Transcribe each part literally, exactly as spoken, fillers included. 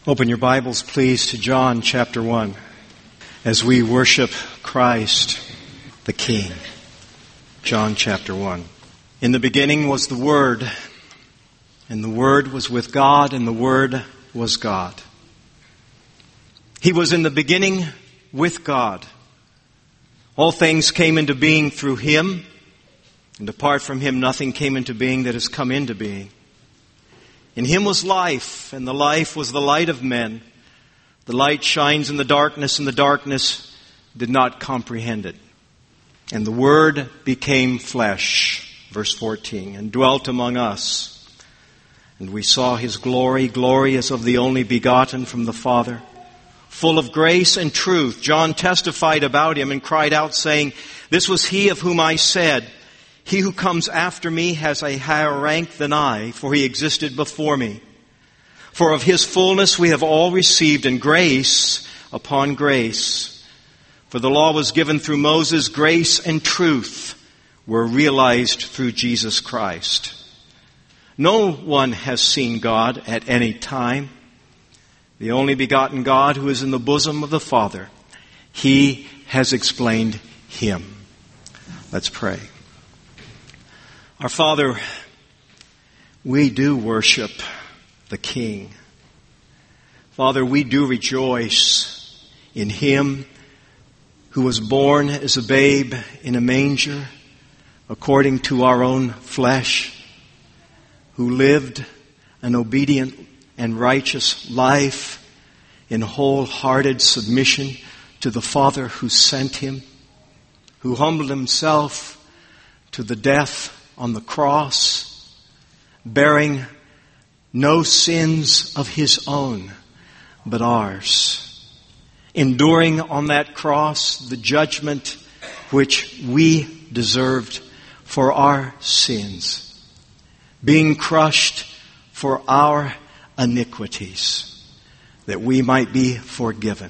Open your Bibles, please, to John chapter one as we worship Christ, the King. John chapter one. In the beginning was the Word, and the Word was with God, and the Word was God. He was in the beginning with God. All things came into being through Him, and apart from Him nothing came into being that has come into being. In Him was life, and the life was the light of men. The light shines in the darkness, and the darkness did not comprehend it. And the Word became flesh, verse fourteen, and dwelt among us. And we saw His glory, glory as of the only begotten from the Father, full of grace and truth. John testified about Him and cried out, saying, "This was He of whom I said, He who comes after me has a higher rank than I, for He existed before me. For of His fullness we have all received, and grace upon grace. For the law was given through Moses, grace and truth were realized through Jesus Christ. No one has seen God at any time. The only begotten God who is in the bosom of the Father, He has explained Him." Let's pray. Our Father, we do worship the King. Father, we do rejoice in Him who was born as a babe in a manger according to our own flesh, who lived an obedient and righteous life in wholehearted submission to the Father who sent Him, who humbled Himself to the death on the cross, bearing no sins of His own, but ours, enduring on that cross the judgment which we deserved for our sins, being crushed for our iniquities, that we might be forgiven,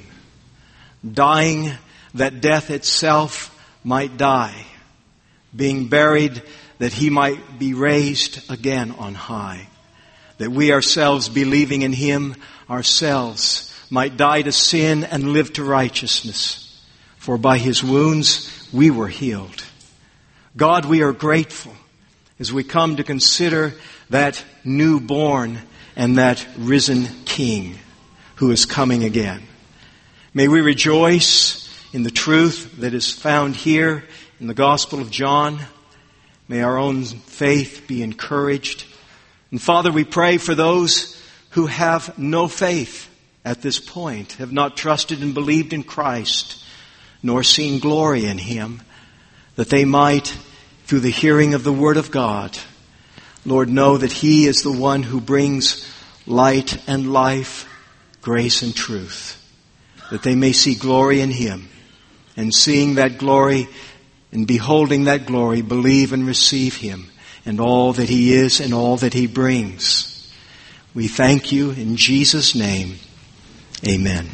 dying that death itself might die, being buried that He might be raised again on high, that we ourselves, believing in Him ourselves, might die to sin and live to righteousness. For by His wounds we were healed. God, we are grateful as we come to consider that newborn and that risen King who is coming again. May we rejoice in the truth that is found here in the Gospel of John. May our own faith be encouraged. And Father, we pray for those who have no faith at this point, have not trusted and believed in Christ, nor seen glory in Him, that they might, through the hearing of the Word of God, Lord, know that He is the one who brings light and life, grace and truth, that they may see glory in Him, and seeing that glory and beholding that glory, believe and receive Him and all that He is and all that He brings. We thank You in Jesus' name. Amen.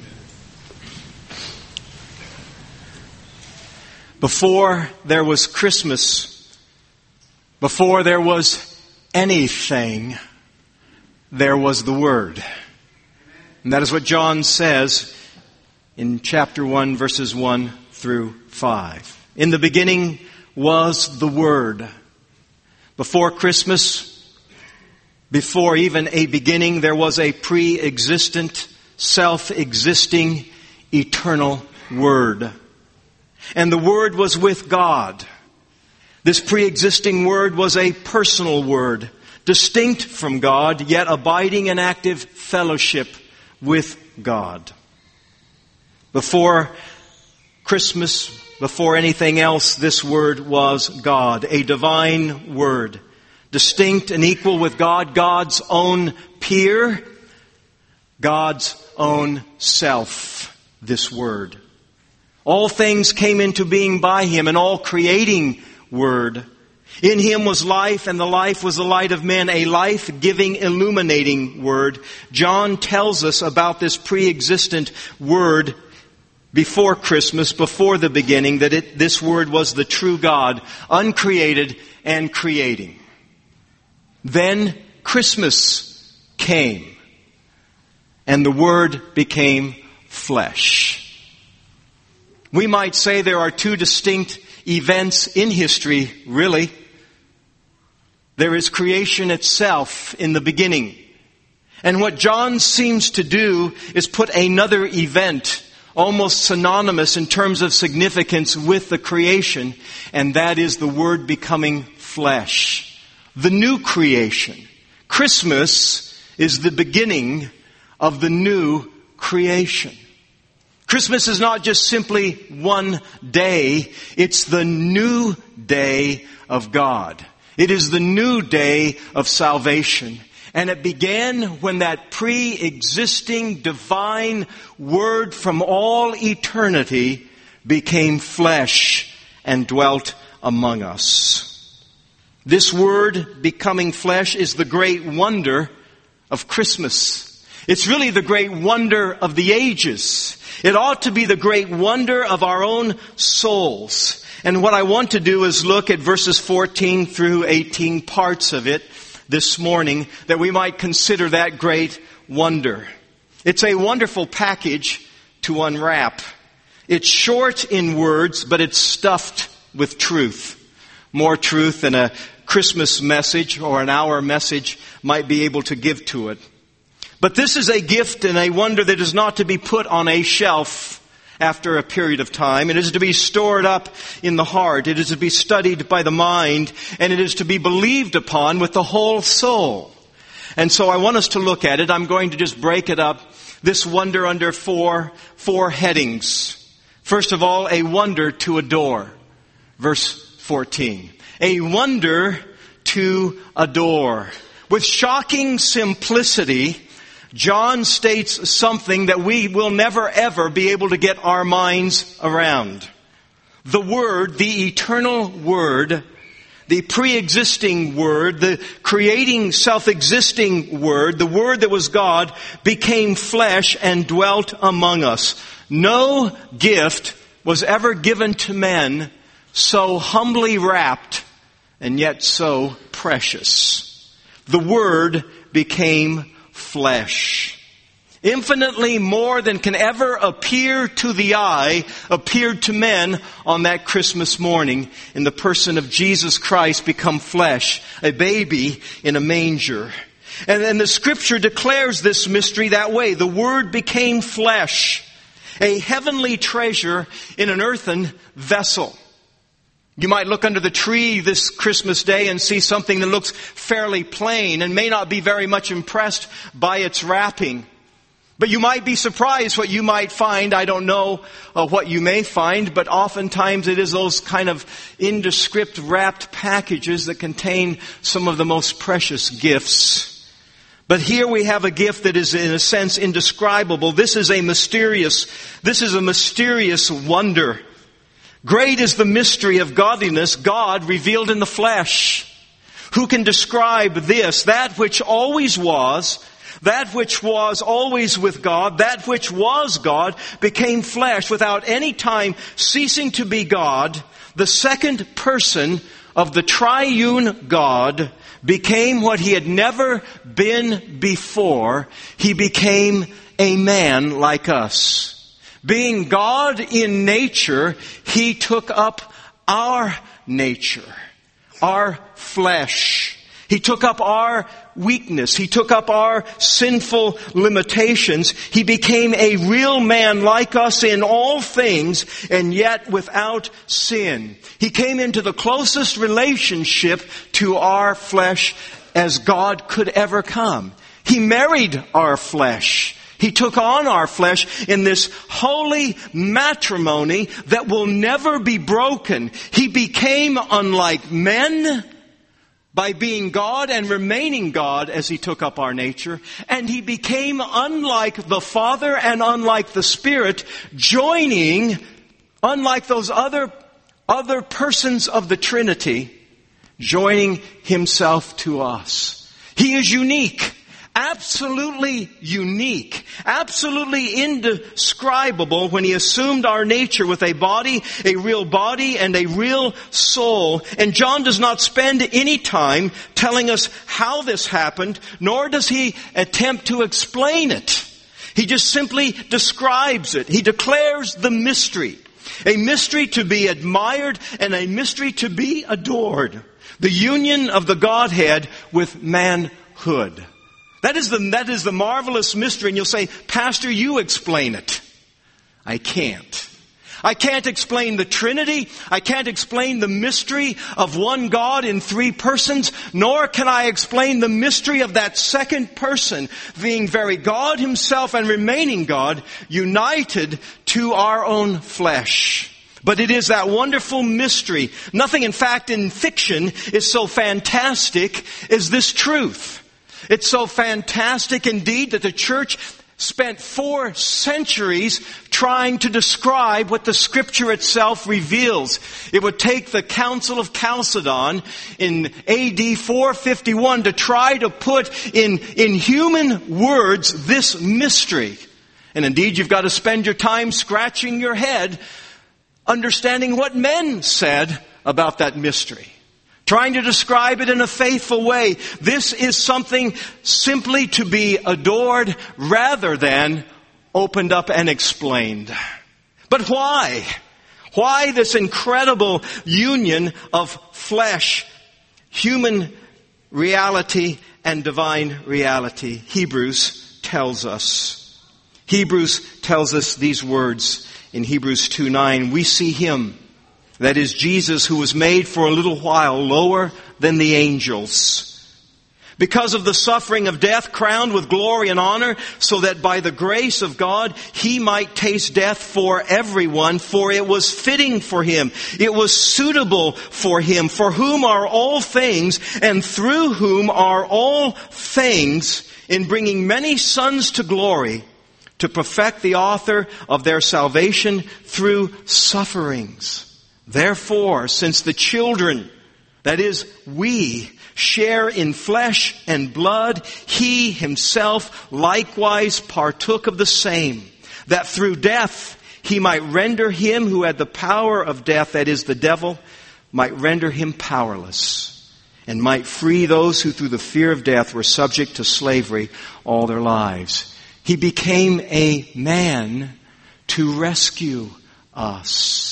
Before there was Christmas, before there was anything, there was the Word. And that is what John says in chapter one, verses one through five. In the beginning was the Word. Before Christmas, before even a beginning, there was a pre-existent, self-existing, eternal Word. And the Word was with God. This pre-existing Word was a personal Word, distinct from God, yet abiding in active fellowship with God. Before Christmas, before anything else, this Word was God, a divine Word, distinct and equal with God, God's own peer, God's own self, this Word. All things came into being by Him, an all-creating Word. In Him was life, and the life was the light of men, a life-giving, illuminating Word. John tells us about this pre-existent Word before Christmas, before the beginning, that it, this Word was the true God, uncreated and creating. Then Christmas came. and the Word became flesh. We might say there are two distinct events in history, really. There is creation itself in the beginning. And what John seems to do is put another event, almost synonymous in terms of significance with the creation, and that is the Word becoming flesh. The new creation. Christmas is the beginning of the new creation. Christmas is not just simply one day, it's the new day of God. It is the new day of salvation. And it began when that pre-existing divine Word from all eternity became flesh and dwelt among us. This Word becoming flesh is the great wonder of Christmas. It's really the great wonder of the ages. It ought to be the great wonder of our own souls. And what I want to do is look at verses fourteen through eighteen, parts of it, this morning, that we might consider that great wonder. It's a wonderful package to unwrap. It's short in words, but it's stuffed with truth. More truth than a Christmas message or an hour message might be able to give to it. But this is a gift and a wonder that is not to be put on a shelf after a period of time. It is to be stored up in the heart. It is to be studied by the mind. And it is to be believed upon with the whole soul. And so I want us to look at it. I'm going to just break it up, this wonder, under four, four headings. First of all, a wonder to adore. Verse fourteen. A wonder to adore. With shocking simplicity, John states something that we will never ever be able to get our minds around. The Word, the eternal Word, the pre-existing Word, the creating, self-existing Word, the Word that was God, became flesh and dwelt among us. No gift was ever given to men so humbly wrapped and yet so precious. The Word became flesh. Infinitely more than can ever appear to the eye, appeared to men on that Christmas morning in the person of Jesus Christ become flesh, a baby in a manger. And then the Scripture declares this mystery that way. The Word became flesh, a heavenly treasure in an earthen vessel. You might look under the tree this Christmas day and see something that looks fairly plain and may not be very much impressed by its wrapping. But you might be surprised what you might find. I don't know uh, what you may find, but oftentimes it is those kind of indescript wrapped packages that contain some of the most precious gifts. But here we have a gift that is in a sense indescribable. This is a mysterious, this is a mysterious wonder. Great is the mystery of godliness, God revealed in the flesh. Who can describe this? That which always was, that which was always with God, that which was God, became flesh without any time ceasing to be God. The second person of the triune God became what he had never been before. He became a man like us. Being God in nature, He took up our nature, our flesh. He took up our weakness. He took up our sinful limitations. He became a real man like us in all things, and yet without sin. He came into the closest relationship to our flesh as God could ever come. He married our flesh. He took on our flesh in this holy matrimony that will never be broken. He became unlike men by being God and remaining God as He took up our nature. And He became unlike the Father and unlike the Spirit, joining, unlike those other, other persons of the Trinity, joining Himself to us. He is unique. Absolutely unique, absolutely indescribable when He assumed our nature with a body, a real body, and a real soul. And John does not spend any time telling us how this happened, nor does he attempt to explain it. He just simply describes it. He declares the mystery. A mystery to be admired and a mystery to be adored. The union of the Godhead with manhood. That is the, that is the marvelous mystery. And you'll say, Pastor, you explain it. I can't. I can't explain the Trinity. I can't explain the mystery of one God in three persons. Nor can I explain the mystery of that second person being very God himself and remaining God, united to our own flesh. But it is that wonderful mystery. Nothing, in fact, in fiction is so fantastic as this truth. It's so fantastic indeed that the church spent four centuries trying to describe what the Scripture itself reveals. It would take the Council of Chalcedon in A D four fifty-one to try to put in, in human words this mystery. And indeed, you've got to spend your time scratching your head, understanding what men said about that mystery. Trying to describe it in a faithful way. This is something simply to be adored rather than opened up and explained. But why? Why this incredible union of flesh, human reality, and divine reality? Hebrews tells us. Hebrews tells us these words in Hebrews two nine. We see Him, that is Jesus, who was made for a little while lower than the angels, because of the suffering of death, crowned with glory and honor, so that by the grace of God He might taste death for everyone. For it was fitting for Him, it was suitable for Him, for whom are all things, and through whom are all things, in bringing many sons to glory, to perfect the author of their salvation through sufferings. Therefore, since the children, that is, we, share in flesh and blood, He Himself likewise partook of the same, that through death He might render him who had the power of death, that is, the devil, might render him powerless, and might free those who through the fear of death were subject to slavery all their lives. He became a man to rescue us.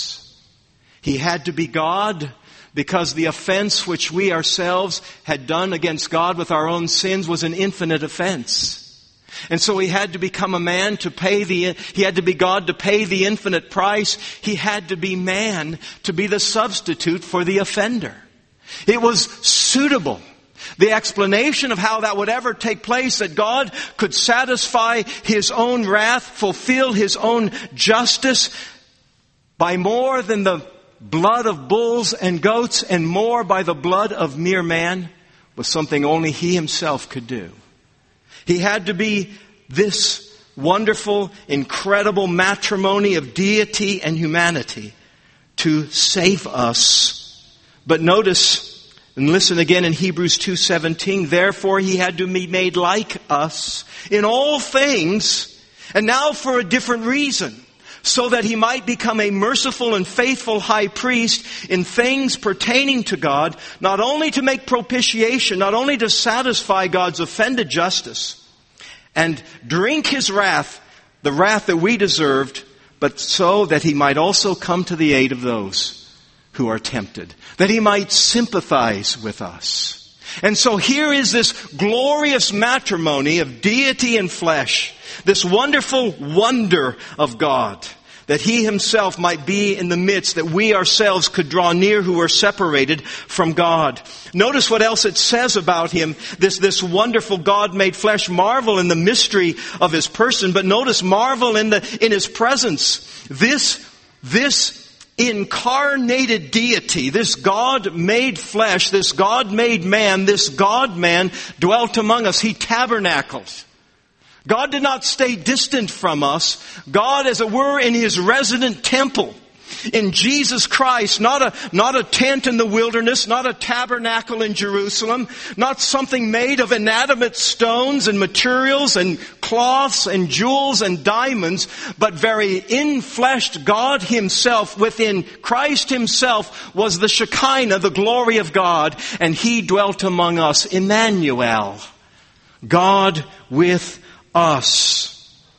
He had to be God because the offense which we ourselves had done against God with our own sins was an infinite offense. And so He had to become a man to pay the, He had to be God to pay the infinite price. He had to be man to be the substitute for the offender. It was suitable. The explanation of how that would ever take place, that God could satisfy His own wrath, fulfill His own justice by more than the blood of bulls and goats, and more by the blood of mere man, was something only He Himself could do. He had to be this wonderful, incredible matrimony of deity and humanity to save us. But notice, and listen again in Hebrews two seventeen, therefore He had to be made like us in all things, and now for a different reason, so that He might become a merciful and faithful high priest in things pertaining to God, not only to make propitiation, not only to satisfy God's offended justice and drink His wrath, the wrath that we deserved, but so that He might also come to the aid of those who are tempted, that He might sympathize with us. And so here is this glorious matrimony of deity and flesh, this wonderful wonder of God, that He Himself might be in the midst, that we ourselves could draw near who are separated from God. Notice what else it says about Him, this, this wonderful God made flesh. Marvel in the mystery of His person, but notice marvel in the, in His presence. This, this incarnated deity, this God made flesh, this God made man, this God man dwelt among us. He tabernacled. God did not stay distant from us. God, as it were, in His resident temple, in Jesus Christ, not a, not a tent in the wilderness, not a tabernacle in Jerusalem, not something made of inanimate stones and materials and cloths and jewels and diamonds, but very in-fleshed God Himself. Within Christ Himself was the Shekinah, the glory of God, and He dwelt among us. Emmanuel, God with us.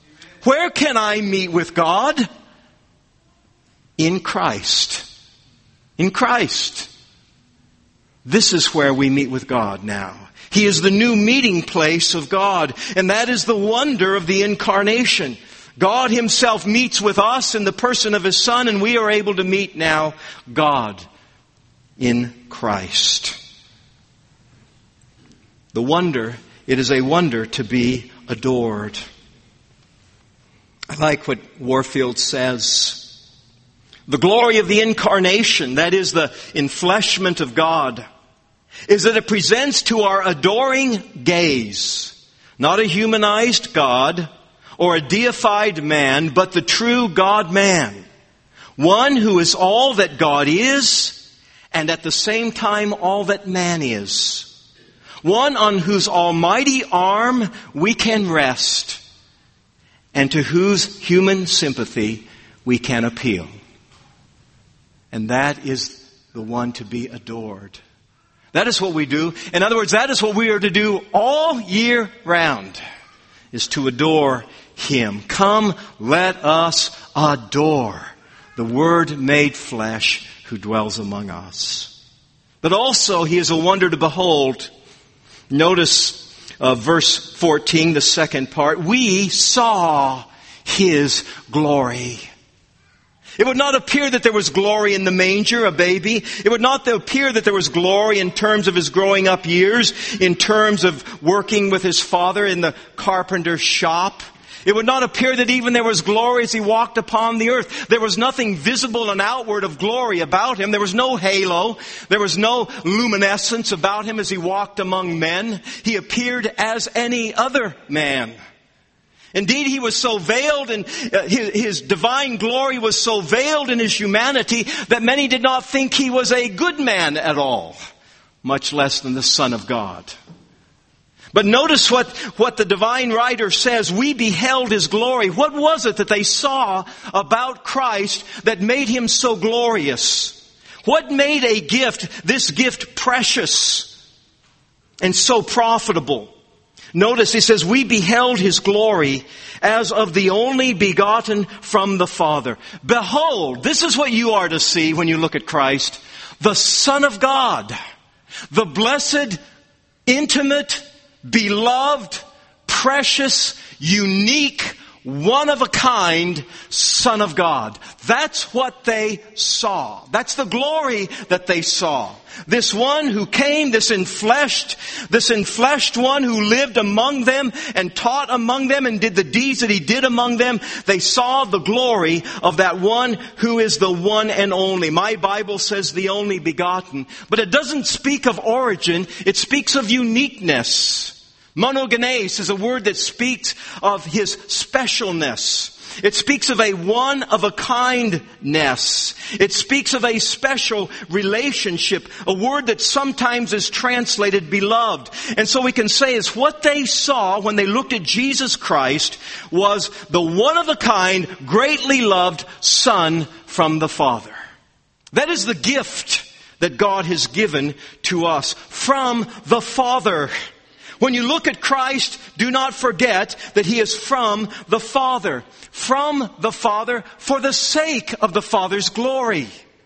Where can I meet with God? In Christ. In Christ. This is where we meet with God now. He is the new meeting place of God, and that is the wonder of the incarnation. God Himself meets with us in the person of His Son, and we are able to meet now God in Christ. The wonder, it is a wonder to be adored. I like what Warfield says. The glory of the incarnation, that is the enfleshment of God, is that it presents to our adoring gaze not a humanized God or a deified man, but the true God-man. One who is all that God is and at the same time all that man is. One on whose almighty arm we can rest and to whose human sympathy we can appeal. And that is the one to be adored. That is what we do. In other words, that is what we are to do all year round, is to adore Him. Come, let us adore the Word made flesh who dwells among us. But also He is a wonder to behold. Notice uh, verse fourteen, the second part. We saw His glory. It would not appear that there was glory in the manger, a baby. It would not appear that there was glory in terms of His growing up years, in terms of working with His father in the carpenter's shop. It would not appear that even there was glory as He walked upon the earth. There was nothing visible and outward of glory about Him. There was no halo. There was no luminescence about Him as He walked among men. He appeared as any other man. Indeed, He was so veiled, and his, his divine glory was so veiled in His humanity that many did not think He was a good man at all, much less than the Son of God. But notice what, what the divine writer says. We beheld His glory. What was it that they saw about Christ that made Him so glorious? What made a gift, this gift, precious and so profitable? Notice he says, we beheld His glory as of the only begotten from the Father. Behold, this is what you are to see when you look at Christ. The Son of God. The blessed, intimate, beloved, precious, unique, one-of-a-kind Son of God. That's what they saw. That's the glory that they saw. This one who came, this enfleshed, this enfleshed one who lived among them and taught among them and did the deeds that He did among them. They saw the glory of that one who is the one and only. My Bible says the only begotten, but it doesn't speak of origin. It speaks of uniqueness. Monogenes is a word that speaks of His specialness. It speaks of a one-of-a-kindness. It speaks of a special relationship, a word that sometimes is translated beloved. And so we can say is what they saw when they looked at Jesus Christ was the one-of-a-kind, greatly loved Son from the Father. That is the gift that God has given to us from the Father. When you look at Christ, do not forget that He is from the Father. From the Father for the sake of the Father's glory.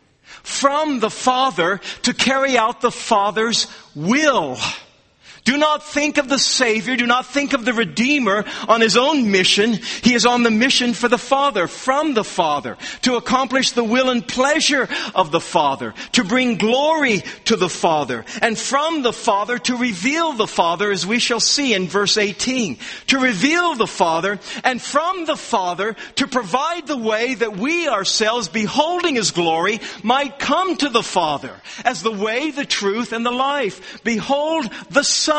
From the Father to carry out the Father's will. Do not think of the Savior, do not think of the Redeemer on His own mission. He is on the mission for the Father, from the Father, to accomplish the will and pleasure of the Father, to bring glory to the Father, and from the Father to reveal the Father, as we shall see in verse eighteen. To reveal the Father, and from the Father to provide the way that we ourselves, beholding His glory, might come to the Father as the way, the truth, and the life. Behold the Son.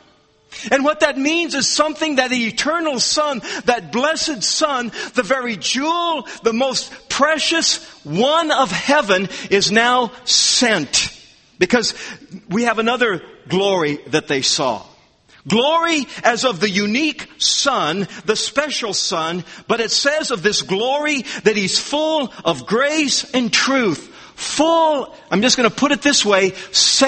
And what that means is something that the eternal Son, that blessed Son, the very jewel, the most precious one of heaven, is now sent. Because we have another glory that they saw. Glory as of the unique Son, the special Son, but it says of this glory that He's full of grace and truth. Full, I'm just going to put it this way,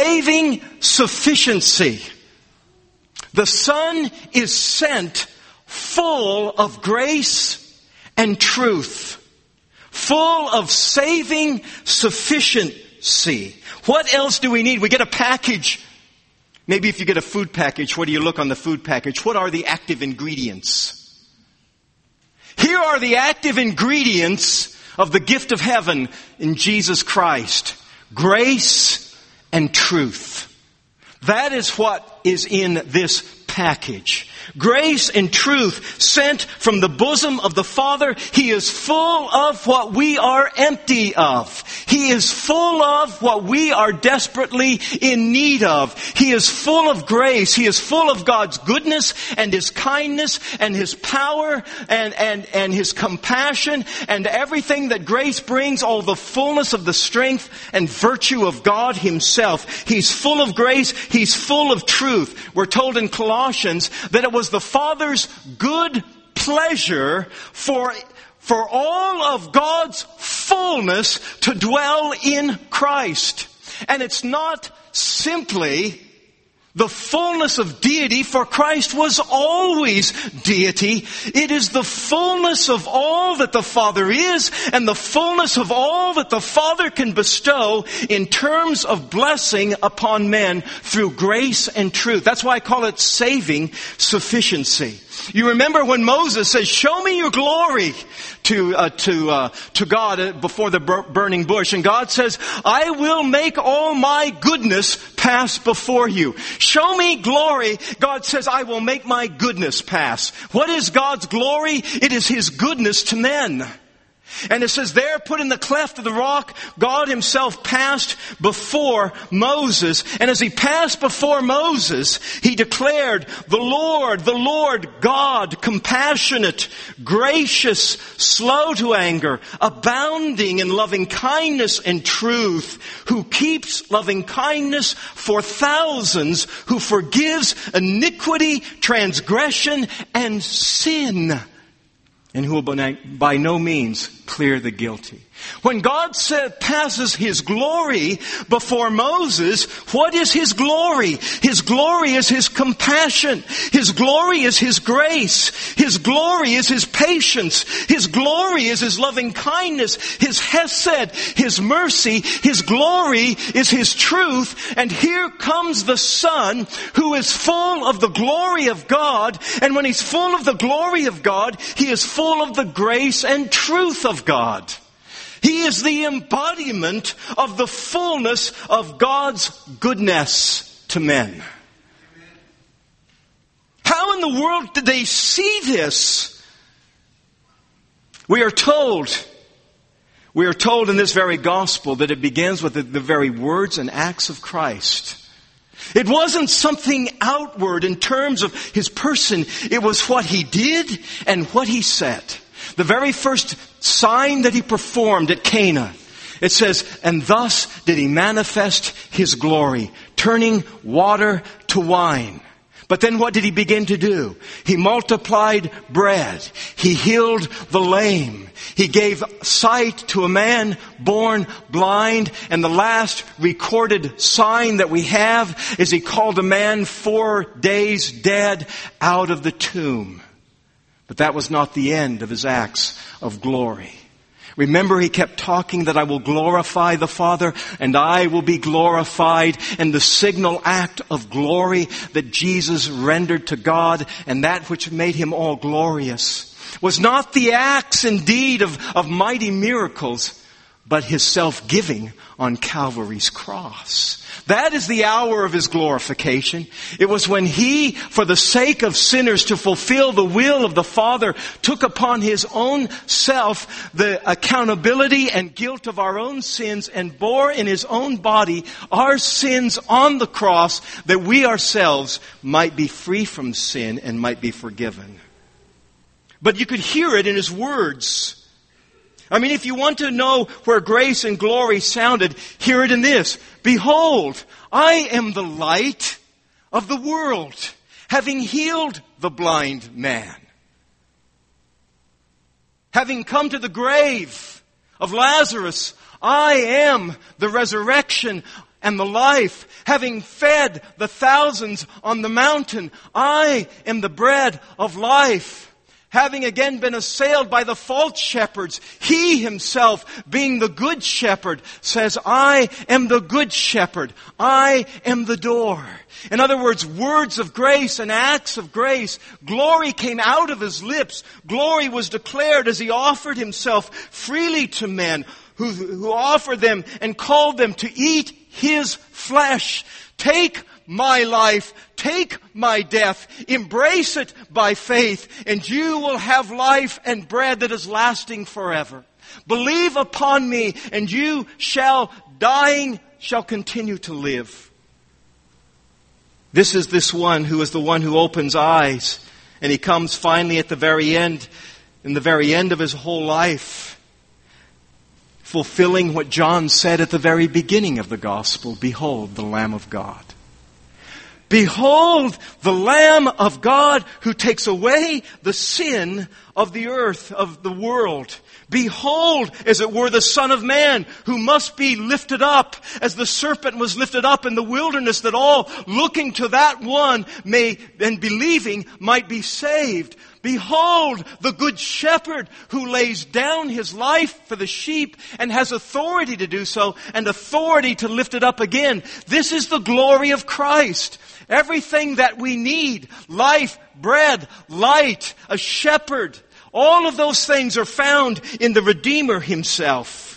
saving sufficiency. The Son is sent full of grace and truth, full of saving sufficiency. What else do we need? We get a package. Maybe if you get a food package, what do you look on the food package? What are the active ingredients? Here are the active ingredients of the gift of heaven in Jesus Christ. Grace and truth. That is what is in this package. Grace and truth sent from the bosom of the Father. He is full of what we are empty of. He is full of what we are desperately in need of. He is full of grace. He is full of God's goodness and His kindness and His power and, and, and His compassion and everything that grace brings, all the fullness of the strength and virtue of God Himself. He's full of grace. He's full of truth. We're told in Colossians that it was the Father's good pleasure for, for all of God's fullness to dwell in Christ. And it's not simply the fullness of deity, for Christ was always deity. It is the fullness of all that the Father is and the fullness of all that the Father can bestow in terms of blessing upon men through grace and truth. That's why I call it saving sufficiency. You remember when Moses says, "Show me your glory," to uh, to uh, to God uh, before the bur- burning bush, and God says, "I will make all my goodness pass before you." Show me glory. God says, "I will make my goodness pass." What is God's glory? It is His goodness to men. And it says there, put in the cleft of the rock, God Himself passed before Moses. And as He passed before Moses, He declared, "The Lord, the Lord God, compassionate, gracious, slow to anger, abounding in loving kindness and truth, who keeps loving kindness for thousands, who forgives iniquity, transgression, and sin, and who will by no means clear the guilty." When God said, passes His glory before Moses, what is His glory? His glory is His compassion. His glory is His grace. His glory is His patience. His glory is His loving kindness. His hesed, His mercy. His glory is His truth. And here comes the Son who is full of the glory of God. And when He's full of the glory of God, He is full of the grace and truth of God. He is the embodiment of the fullness of God's goodness to men. How in the world did they see this? We are told, we are told in this very gospel that it begins with the, the very words and acts of Christ. It wasn't something outward in terms of His person. It was what He did and what He said. The very first sign that He performed at Cana, it says, "And thus did He manifest His glory, turning water to wine." But then what did He begin to do? He multiplied bread. He healed the lame. He gave sight to a man born blind. And the last recorded sign that we have is He called a man four days dead out of the tomb. But that was not the end of His acts of glory. Remember, He kept talking that I will glorify the Father and I will be glorified. And the signal act of glory that Jesus rendered to God and that which made Him all glorious was not the acts indeed of, of mighty miracles, but His self-giving on Calvary's cross. That is the hour of His glorification. It was when He, for the sake of sinners, to fulfill the will of the Father, took upon His own self the accountability and guilt of our own sins and bore in His own body our sins on the cross, that we ourselves might be free from sin and might be forgiven. But you could hear it in His words. I mean, if you want to know where grace and glory sounded, hear it in this. "Behold, I am the light of the world, having healed the blind man. Having come to the grave of Lazarus, I am the resurrection and the life, having fed the thousands on the mountain. I am the bread of life. Having again been assailed by the false shepherds, he himself, being the good shepherd, says, I am the good shepherd. I am the door. In other words, words of grace and acts of grace. Glory came out of his lips. Glory was declared as he offered himself freely to men who, who offered them and called them to eat his flesh. Take my life, take my death, embrace it by faith, and you will have life and bread that is lasting forever. Believe upon me, and you shall, dying, shall continue to live. This is this one who is the one who opens eyes, and he comes finally at the very end, in the very end of his whole life, fulfilling what John said at the very beginning of the gospel, behold, the Lamb of God. Behold, the Lamb of God who takes away the sin of the earth, of the world. Behold, as it were, the Son of Man who must be lifted up as the serpent was lifted up in the wilderness, that all looking to that one may and believing might be saved. Behold, the good shepherd who lays down his life for the sheep and has authority to do so and authority to lift it up again. This is the glory of Christ. Everything that we need, life, bread, light, a shepherd, all of those things are found in the Redeemer himself.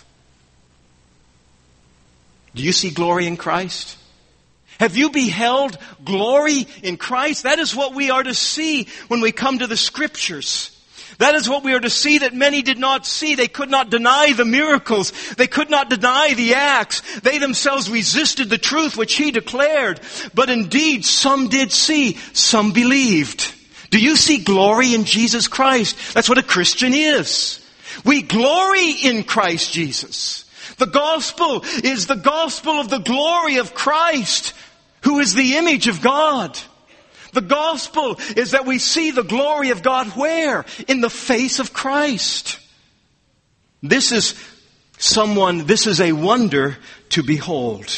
Do you see glory in Christ? Have you beheld glory in Christ? That is what we are to see when we come to the Scriptures. That is what we are to see that many did not see. They could not deny the miracles. They could not deny the acts. They themselves resisted the truth which he declared. But indeed, some did see. Some believed. Do you see glory in Jesus Christ? That's what a Christian is. We glory in Christ Jesus. The gospel is the gospel of the glory of Christ, who is the image of God. The gospel is that we see the glory of God where? In the face of Christ. This is someone, this is a wonder to behold.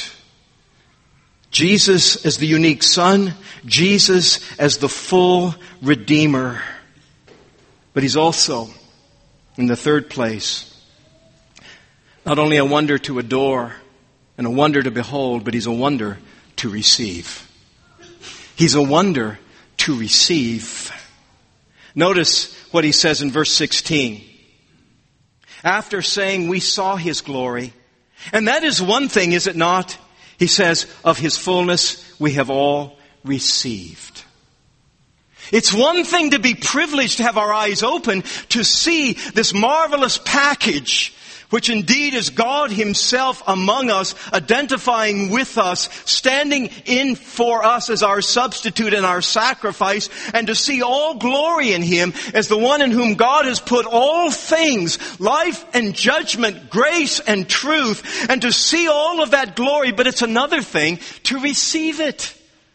Jesus as the unique Son, Jesus as the full Redeemer. But he's also, in the third place, not only a wonder to adore and a wonder to behold, but he's a wonder to receive. He's a wonder to receive. Notice what he says in verse sixteen. After saying we saw his glory, and that is one thing, is it not? He says, of his fullness we have all received. It's one thing to be privileged to have our eyes open to see this marvelous package, which indeed is God himself among us, identifying with us, standing in for us as our substitute and our sacrifice, and to see all glory in him as the one in whom God has put all things, life and judgment, grace and truth, and to see all of that glory. But it's another thing to receive it.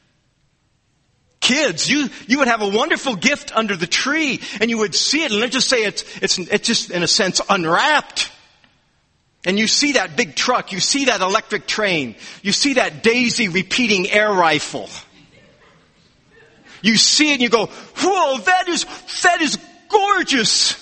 Kids, you, you would have a wonderful gift under the tree, and you would see it, and let's just say it's, it's, it's just in a sense unwrapped. And you see that big truck, you see that electric train, you see that daisy repeating air rifle. You see it and you go, whoa, that is, that is gorgeous.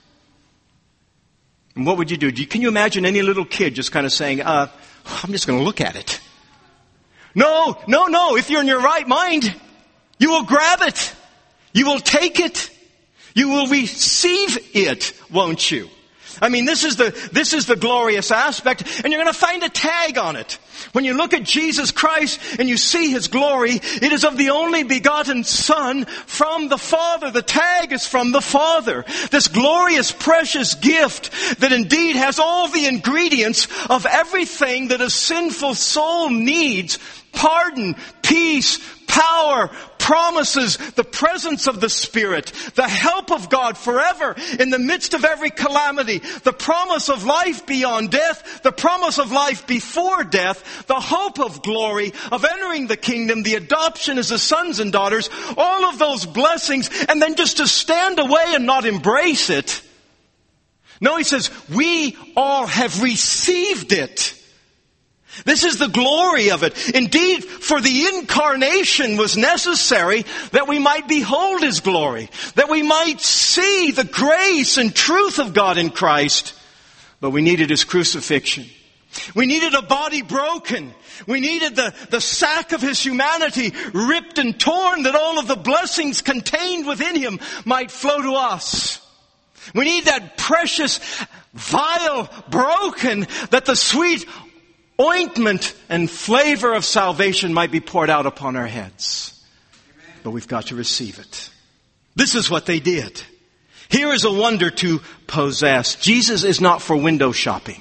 And what would you do? do you, can you imagine any little kid just kind of saying, uh, I'm just going to look at it? No, no, no. If you're in your right mind, you will grab it. You will take it. You will receive it, won't you? I mean, this is the, this is the glorious aspect, and you're going to find a tag on it. When you look at Jesus Christ and you see his glory, it is of the only begotten Son from the Father. The tag is from the Father. This glorious, precious gift that indeed has all the ingredients of everything that a sinful soul needs. Pardon, peace, power, promises, the presence of the Spirit, the help of God forever in the midst of every calamity, the promise of life beyond death, the promise of life before death, the hope of glory, of entering the kingdom, the adoption as the sons and daughters, all of those blessings, and then just to stand away and not embrace it. No, he says, we all have received it. This is the glory of it. Indeed, for the incarnation was necessary that we might behold His glory, that we might see the grace and truth of God in Christ. But we needed His crucifixion. We needed a body broken. We needed the, the sack of His humanity ripped and torn, that all of the blessings contained within Him might flow to us. We need that precious vial broken, that the sweet ointment and flavor of salvation might be poured out upon our heads. But we've got to receive it. This is what they did. Here is a wonder to possess. Jesus is not for window shopping.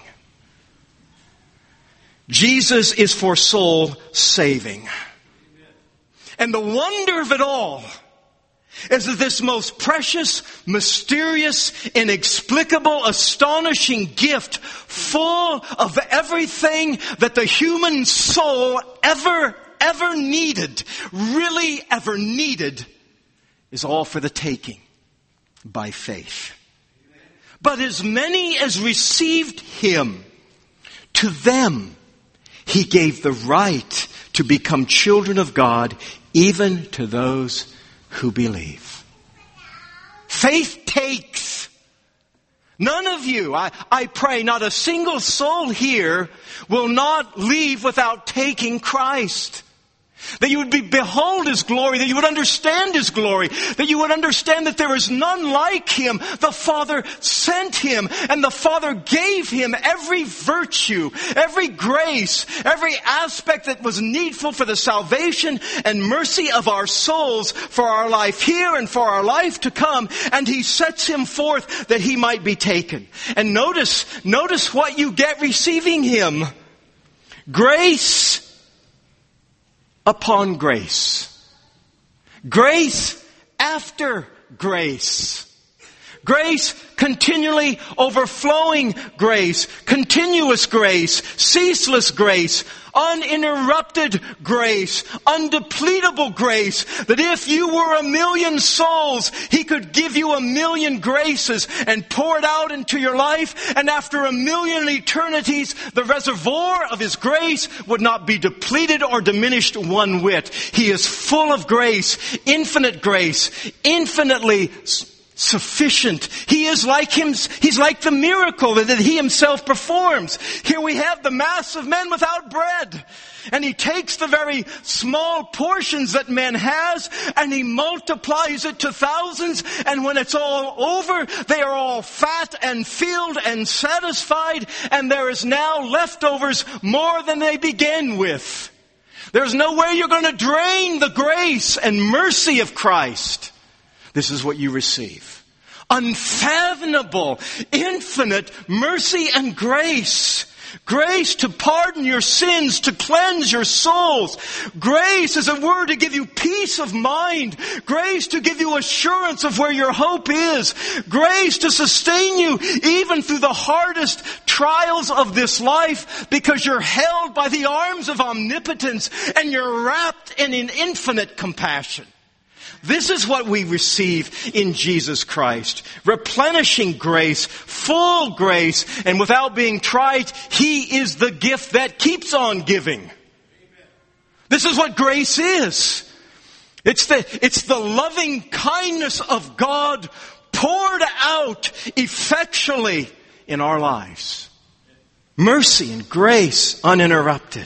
Jesus is for soul saving. And the wonder of it all is that this most precious, mysterious, inexplicable, astonishing gift, full of everything that the human soul ever, ever needed, really ever needed, is all for the taking by faith. But as many as received Him, to them He gave the right to become children of God, even to those who believe. Faith takes. None of you, I, I pray, not a single soul here will not leave without taking Christ. That you would be, behold His glory, that you would understand His glory, that you would understand that there is none like Him. The Father sent Him, and the Father gave Him every virtue, every grace, every aspect that was needful for the salvation and mercy of our souls, for our life here and for our life to come, and He sets Him forth that He might be taken. And notice, notice what you get receiving Him. Grace upon grace. Grace after grace. Grace, continually overflowing grace, continuous grace, ceaseless grace, uninterrupted grace, undepletable grace, that if you were a million souls, He could give you a million graces and pour it out into your life, and after a million eternities, the reservoir of His grace would not be depleted or diminished one whit. He is full of grace, infinite grace, infinitely sufficient. He is like Him. He's like the miracle that He Himself performs. Here we have the mass of men without bread. And He takes the very small portions that man has and He multiplies it to thousands. And when it's all over, they are all fat and filled and satisfied. And there is now leftovers more than they began with. There's no way you're going to drain the grace and mercy of Christ. This is what you receive. Unfathomable, infinite mercy and grace. Grace to pardon your sins, to cleanse your souls. Grace is a word to give you peace of mind. Grace to give you assurance of where your hope is. Grace to sustain you even through the hardest trials of this life, because you're held by the arms of omnipotence and you're wrapped in an infinite compassion. This is what we receive in Jesus Christ. Replenishing grace, full grace, and without being tried, He is the gift that keeps on giving. Amen. This is what grace is. It's the, it's the loving kindness of God poured out effectually in our lives. Mercy and grace uninterrupted.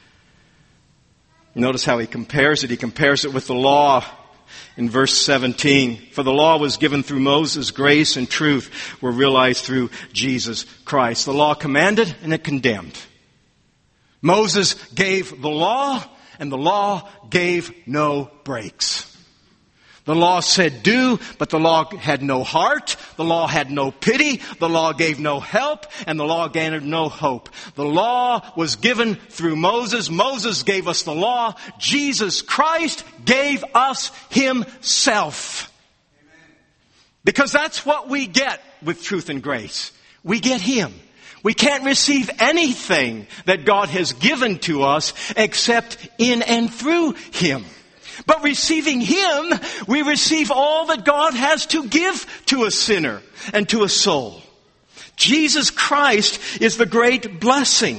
Notice how He compares it. He compares it with the law. In verse seventeen, for the law was given through Moses, grace and truth were realized through Jesus Christ. The law commanded and it condemned. Moses gave the law, and the law gave no breaks. The law said do, but the law had no heart. The law had no pity. The law gave no help, and the law gave no hope. The law was given through Moses. Moses gave us the law. Jesus Christ gave us Himself. Amen. Because that's what we get with truth and grace. We get Him. We can't receive anything that God has given to us except in and through Him. But receiving Him, we receive all that God has to give to a sinner and to a soul. Jesus Christ is the great blessing.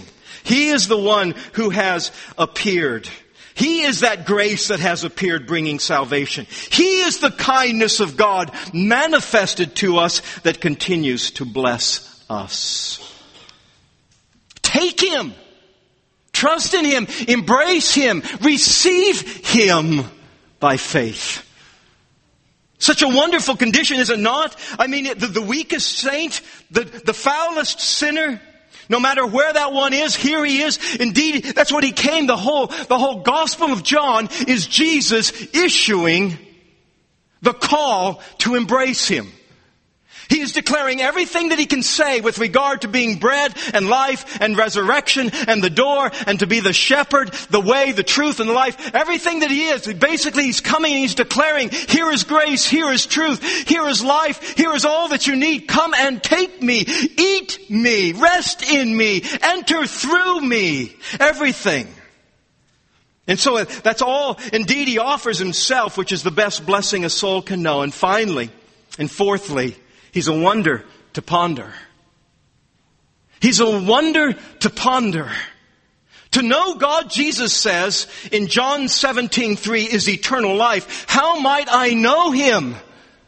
He is the one who has appeared. He is that grace that has appeared bringing salvation. He is the kindness of God manifested to us that continues to bless us. Take Him. Trust in Him. Embrace Him. Receive Him by faith. Such a wonderful condition, is it not? I mean, the, the weakest saint, the, the foulest sinner, no matter where that one is, here he is. Indeed, that's what he came. The whole, the whole Gospel of John is Jesus issuing the call to embrace Him. He is declaring everything that he can say with regard to being bread and life and resurrection and the door and to be the shepherd, the way, the truth, and the life. Everything that he is. Basically, he's coming and he's declaring, here is grace, here is truth, here is life, here is all that you need. Come and take me, eat me, rest in me, enter through me. Everything. And so that's all. Indeed, he offers himself, which is the best blessing a soul can know. And finally, and fourthly, He's a wonder to ponder. He's a wonder to ponder. To know God, Jesus says in John seventeen three, is eternal life. How might I know Him?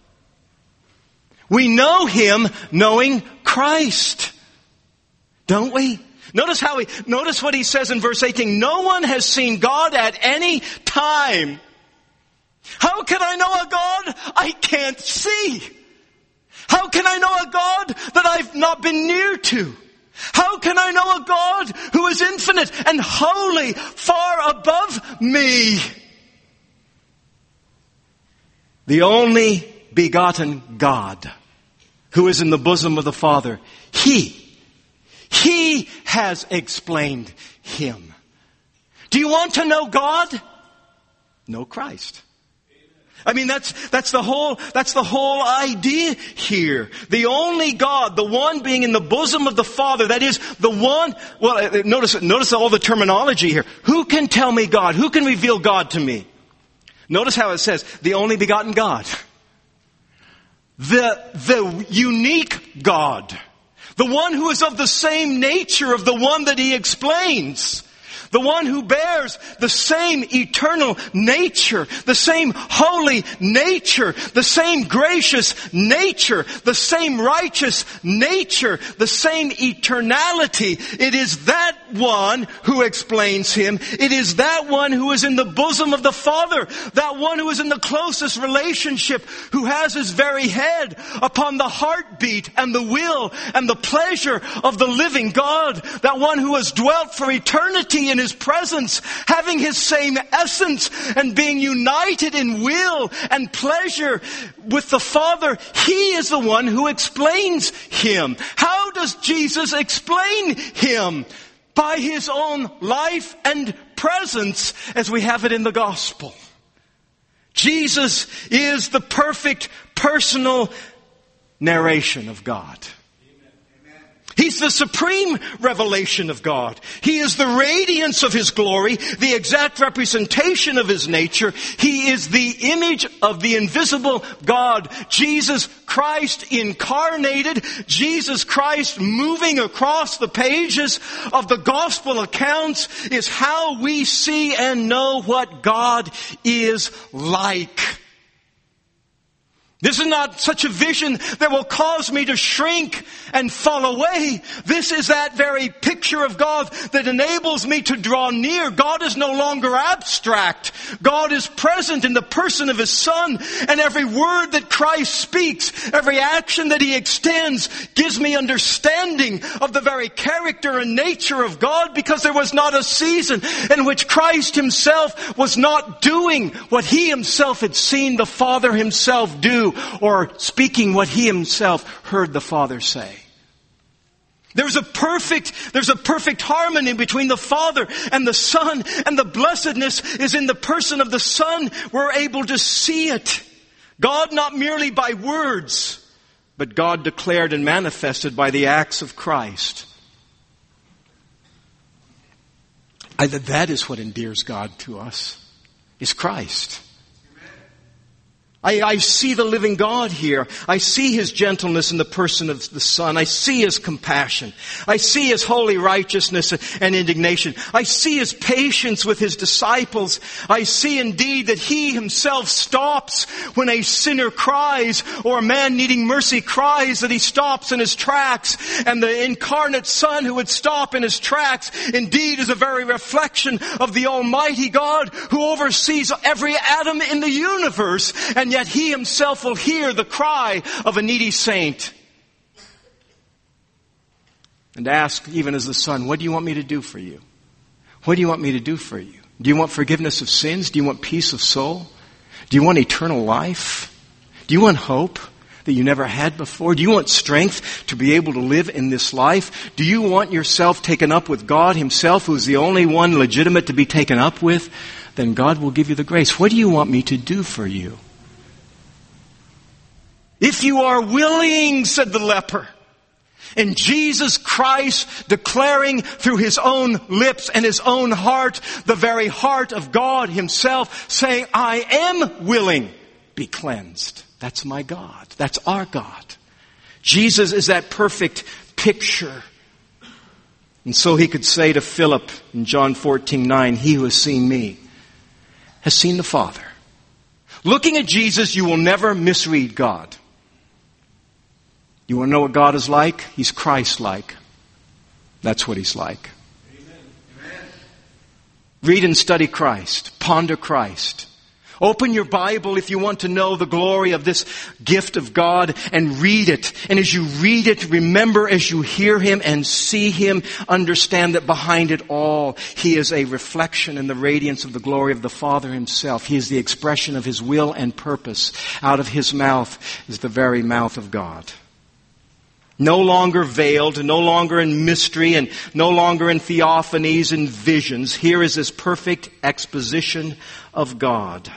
We know Him knowing Christ. Don't we? Notice how he, notice what he says in verse eighteen. No one has seen God at any time. How can I know a God I can't see? How can I know a God that I've not been near to? How can I know a God who is infinite and holy, far above me? The only begotten God who is in the bosom of the Father, He, He has explained Him. Do you want to know God? Know Christ. I mean, that's, that's the whole, that's the whole idea here. The only God, the one being in the bosom of the Father, that is the one, well, notice, notice all the terminology here. Who can tell me God? Who can reveal God to me? Notice how it says, the only begotten God. The, the unique God. The one who is of the same nature of the one that He explains. The one who bears the same eternal nature, the same holy nature, the same gracious nature, the same righteous nature, the same eternality. It is that one who explains Him. It is that one who is in the bosom of the Father, that one who is in the closest relationship, who has His very head upon the heartbeat and the will and the pleasure of the living God, that one who has dwelt for eternity in His presence, having His same essence and being united in will and pleasure with the Father. He is the one who explains Him. How does Jesus explain Him? By His own life and presence, as we have it in the gospel. Jesus is the perfect personal narration of God. He's the supreme revelation of God. He is the radiance of His glory, the exact representation of His nature. He is the image of the invisible God. Jesus Christ incarnated, Jesus Christ moving across the pages of the gospel accounts is how we see and know what God is like. This is not such a vision that will cause me to shrink and fall away. This is that very picture of God that enables me to draw near. God is no longer abstract. God is present in the person of His Son. And every word that Christ speaks, every action that He extends, gives me understanding of the very character and nature of God, because there was not a season in which Christ Himself was not doing what He Himself had seen the Father Himself do, or speaking what He Himself heard the Father say. There's a perfect, there's a perfect harmony between the Father and the Son, and the blessedness is in the person of the Son. We're able to see it. God not merely by words, but God declared and manifested by the acts of Christ. I, that is what endears God to us, is Christ. I, I see the living God here. I see His gentleness in the person of the Son. I see His compassion. I see His holy righteousness and indignation. I see His patience with His disciples. I see indeed that He Himself stops when a sinner cries or a man needing mercy cries, that He stops in His tracks. And the incarnate Son who would stop in His tracks indeed is a very reflection of the Almighty God who oversees every atom in the universe. And yet He Himself will hear the cry of a needy saint and ask, even as the Son, what do you want me to do for you? What do you want me to do for you? Do you want forgiveness of sins? Do you want peace of soul? Do you want eternal life? Do you want hope that you never had before? Do you want strength to be able to live in this life? Do you want yourself taken up with God Himself, who is the only one legitimate to be taken up with? Then God will give you the grace. What do you want me to do for you? If you are willing, said the leper, and Jesus Christ declaring through His own lips and His own heart, the very heart of God Himself, saying, I am willing, be cleansed. That's my God. That's our God. Jesus is that perfect picture. And so He could say to Philip in John fourteen nine, he who has seen me has seen the Father. Looking at Jesus, you will never misread God. You want to know what God is like? He's Christ-like. That's what He's like. Amen. Amen. Read and study Christ. Ponder Christ. Open your Bible if you want to know the glory of this gift of God, and read it. And as you read it, remember as you hear Him and see Him, understand that behind it all, He is a reflection and the radiance of the glory of the Father Himself. He is the expression of His will and purpose. Out of His mouth is the very mouth of God. No longer veiled, no longer in mystery, and no longer in theophanies and visions. Here is this perfect exposition of God.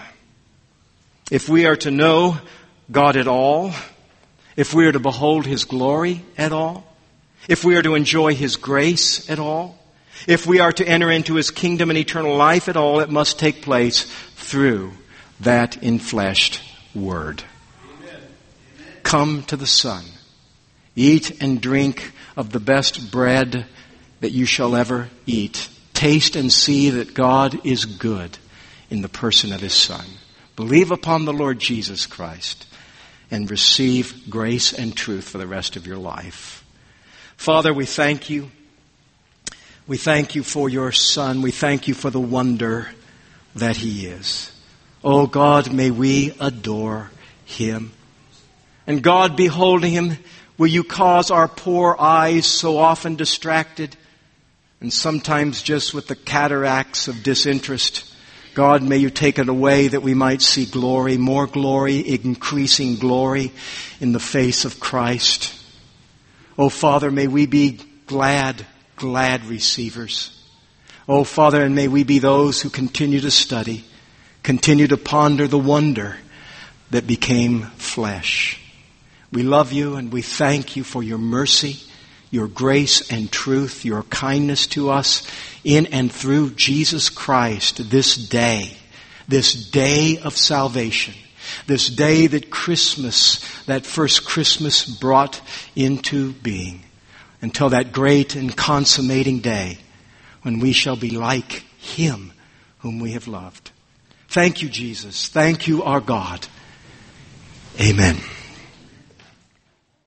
If we are to know God at all, if we are to behold His glory at all, if we are to enjoy His grace at all, if we are to enter into His kingdom and eternal life at all, it must take place through that enfleshed Word. Amen. Come to the Son. Eat and drink of the best bread that you shall ever eat. Taste and see that God is good in the person of His Son. Believe upon the Lord Jesus Christ and receive grace and truth for the rest of your life. Father, we thank You. We thank You for Your Son. We thank You for the wonder that He is. Oh God, may we adore Him. And God, beholding Him, will You cause our poor eyes, so often distracted, and sometimes just with the cataracts of disinterest, God, may You take it away that we might see glory, more glory, increasing glory in the face of Christ. Oh Father, may we be glad, glad receivers. Oh Father, and may we be those who continue to study, continue to ponder the wonder that became flesh. We love You and we thank You for Your mercy, Your grace and truth, Your kindness to us in and through Jesus Christ this day, this day of salvation, this day that Christmas, that first Christmas brought into being, until that great and consummating day when we shall be like Him whom we have loved. Thank You, Jesus. Thank You, our God. Amen.